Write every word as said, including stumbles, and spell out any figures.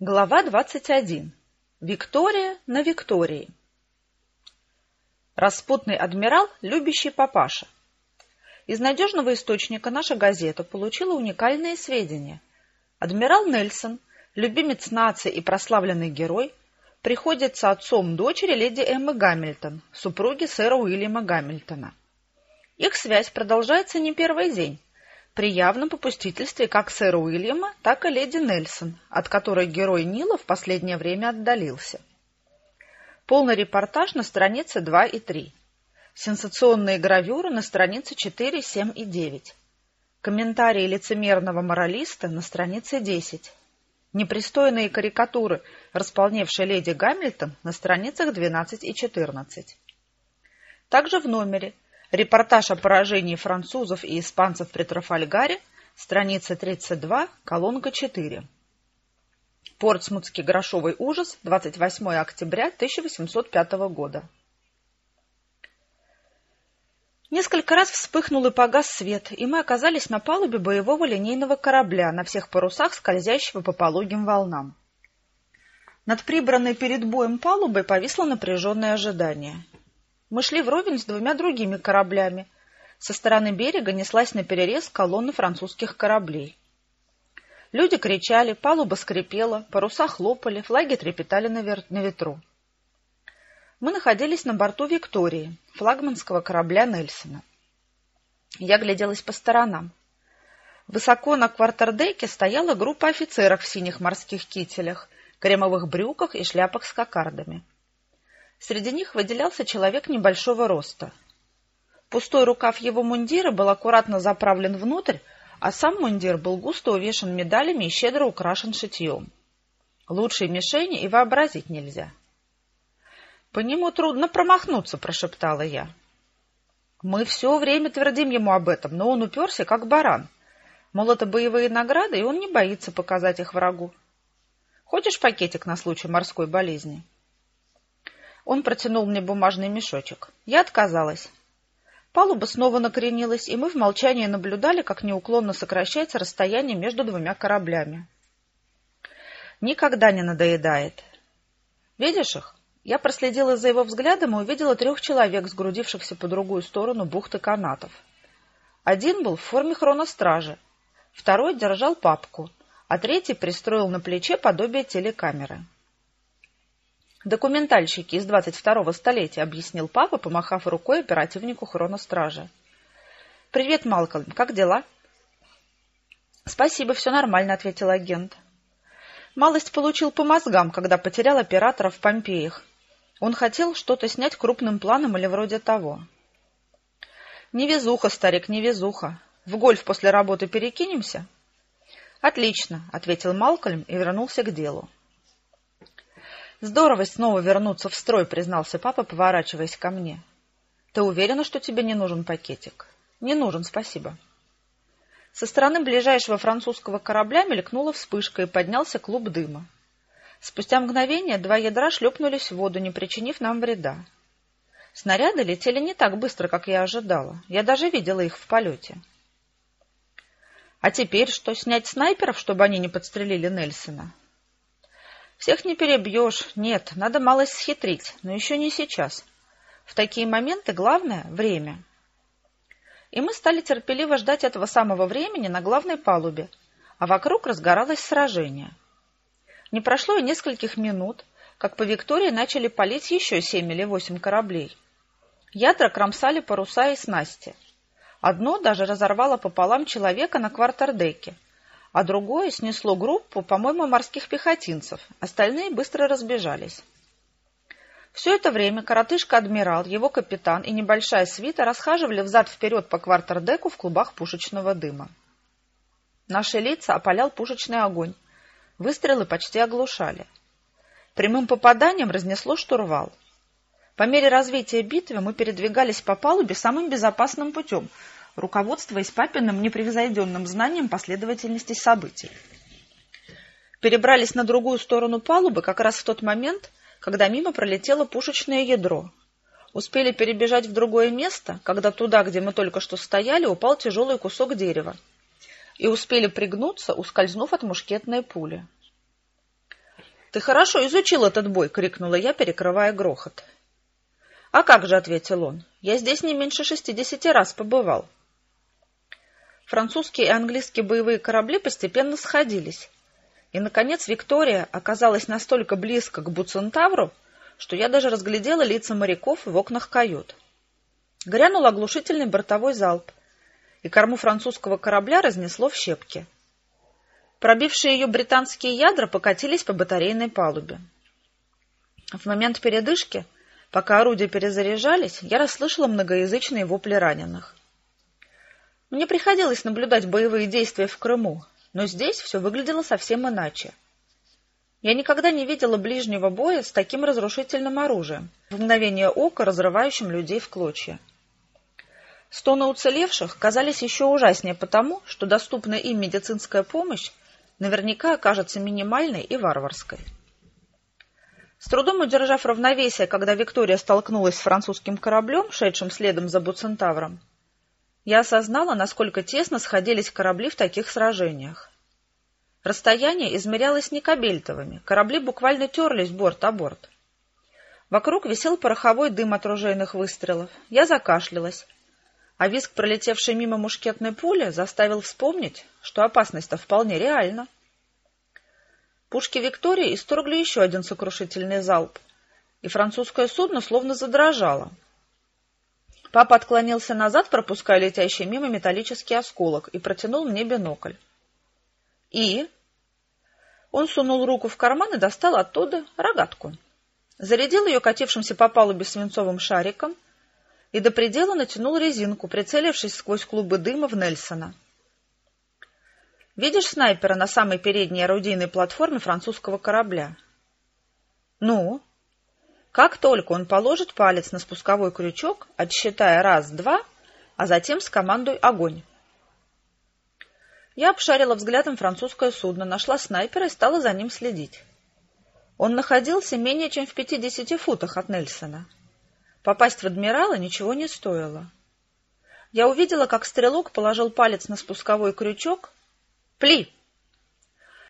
Глава двадцать один. Виктория на Виктории. Распутный адмирал, любящий папаша. Из надежного источника наша газета получила уникальные сведения. Адмирал Нельсон, любимец нации и прославленный герой, приходится отцом дочери леди Эммы Гамильтон, супруги сэра Уильяма Гамильтона. Их связь продолжается не первый день, при явном попустительстве как сэра Уильяма, так и леди Нельсон, от которой герой Нила в последнее время отдалился. Полный репортаж на странице два и три. Сенсационные гравюры на странице четыре, семь и девять. Комментарии лицемерного моралиста на странице десять. Непристойные карикатуры, располневшей леди Гамильтон, на страницах двенадцать и четырнадцать. Также в номере репортаж о поражении французов и испанцев при Трафальгаре, страница тридцать два, колонка четыре. Портсмутский грошовый ужас, двадцать восьмое октября тысяча восемьсот пятого года. Несколько раз вспыхнул и погас свет, и мы оказались на палубе боевого линейного корабля, на всех парусах скользящего по пологим волнам. Над прибранной перед боем палубой повисло напряженное ожидание. Мы шли вровень с двумя другими кораблями. Со стороны берега неслась наперерез колонна французских кораблей. Люди кричали, палуба скрипела, паруса хлопали, флаги трепетали на, вер... на ветру. Мы находились на борту «Виктории», флагманского корабля Нельсона. Я гляделась по сторонам. Высоко на квартердеке стояла группа офицеров в синих морских кителях, кремовых брюках и шляпах с кокардами. Среди них выделялся человек небольшого роста. Пустой рукав его мундира был аккуратно заправлен внутрь, а сам мундир был густо увешан медалями и щедро украшен шитьем. Лучшей мишени и вообразить нельзя. «По нему трудно промахнуться», — прошептала я. Мы все время твердим ему об этом, но он уперся, как баран. Мол, это боевые награды, и он не боится показать их врагу. «Хочешь пакетик на случай морской болезни?» Он протянул мне бумажный мешочек. Я отказалась. Палуба снова накренилась, и мы в молчании наблюдали, как неуклонно сокращается расстояние между двумя кораблями. Никогда не надоедает. «Видишь их?» Я проследила за его взглядом и увидела трех человек, сгрудившихся по другую сторону бухты канатов. Один был в форме хроностражи, второй держал папку, а третий пристроил на плече подобие телекамеры. «Документальщики из двадцать второго столетия», — объяснил папа, помахав рукой оперативнику хроностражи. «Привет, Малкольм, как дела?» «Спасибо, все нормально», — ответил агент. «Малость получил по мозгам, когда потерял оператора в Помпеях. Он хотел что-то снять крупным планом или вроде того». «Невезуха, старик, невезуха. В гольф после работы перекинемся?» «Отлично», — ответил Малкольм и вернулся к делу. «Здорово снова вернуться в строй», — признался папа, поворачиваясь ко мне. «Ты уверена, что тебе не нужен пакетик?» «Не нужен, спасибо». Со стороны ближайшего французского корабля мелькнула вспышка и поднялся клуб дыма. Спустя мгновение два ядра шлепнулись в воду, не причинив нам вреда. Снаряды летели не так быстро, как я ожидала. Я даже видела их в полете. «А теперь что, снять снайперов, чтобы они не подстрелили Нельсона?» «Всех не перебьешь. Нет, надо малость схитрить, но еще не сейчас. В такие моменты главное — время». И мы стали терпеливо ждать этого самого времени на главной палубе, а вокруг разгоралось сражение. Не прошло и нескольких минут, как по Виктории начали палить еще семь или восемь кораблей. Ядра кромсали паруса и снасти. Одно даже разорвало пополам человека на квартердеке, а другое снесло группу, по-моему, морских пехотинцев, остальные быстро разбежались. Все это время коротышка-адмирал, его капитан и небольшая свита расхаживали взад-вперед по квартердеку в клубах пушечного дыма. Наши лица опалял пушечный огонь. Выстрелы почти оглушали. Прямым попаданием разнесло штурвал. По мере развития битвы мы передвигались по палубе самым безопасным путем, руководствуясь папиным непревзойденным знанием последовательности событий. Перебрались на другую сторону палубы как раз в тот момент, когда мимо пролетело пушечное ядро. Успели перебежать в другое место, когда туда, где мы только что стояли, упал тяжелый кусок дерева. И успели пригнуться, ускользнув от мушкетной пули. «Ты хорошо изучил этот бой!» — крикнула я, перекрывая грохот. «А как же?» — ответил он. «Я здесь не меньше шестидесяти раз побывал». Французские и английские боевые корабли постепенно сходились, и, наконец, Виктория оказалась настолько близко к Буцентавру, что я даже разглядела лица моряков в окнах кают. Грянул оглушительный бортовой залп, и корму французского корабля разнесло в щепки. Пробившие ее британские ядра покатились по батарейной палубе. В момент передышки, пока орудия перезаряжались, я расслышала многоязычные вопли раненых. Мне приходилось наблюдать боевые действия в Крыму, но здесь все выглядело совсем иначе. Я никогда не видела ближнего боя с таким разрушительным оружием, в мгновение ока разрывающим людей в клочья. Стоны уцелевших казались еще ужаснее потому, что доступная им медицинская помощь наверняка окажется минимальной и варварской. С трудом удержав равновесие, когда Виктория столкнулась с французским кораблем, шедшим следом за Буцентавром, я осознала, насколько тесно сходились корабли в таких сражениях. Расстояние измерялось не кабельтовыми, корабли буквально терлись борт о борт. Вокруг висел пороховой дым от ружейных выстрелов. Я закашлялась, а визг пролетевшей мимо мушкетной пули заставил вспомнить, что опасность-то вполне реальна. Пушки Виктории исторгли еще один сокрушительный залп, и французское судно словно задрожало. Папа отклонился назад, пропуская летящий мимо металлический осколок, и протянул мне бинокль. И... Он сунул руку в карман и достал оттуда рогатку. Зарядил ее катившимся по палубе свинцовым шариком и до предела натянул резинку, прицелившись сквозь клубы дыма в Нельсона. «Видишь снайпера на самой передней орудийной платформе французского корабля?» «Ну?» Как только он положит палец на спусковой крючок, отсчитая раз-два, а затем скомандуй «Огонь!». Я обшарила взглядом французское судно, нашла снайпера и стала за ним следить. Он находился менее чем в пятидесяти футах от Нельсона. Попасть в адмирала ничего не стоило. Я увидела, как стрелок положил палец на спусковой крючок. «Пли!»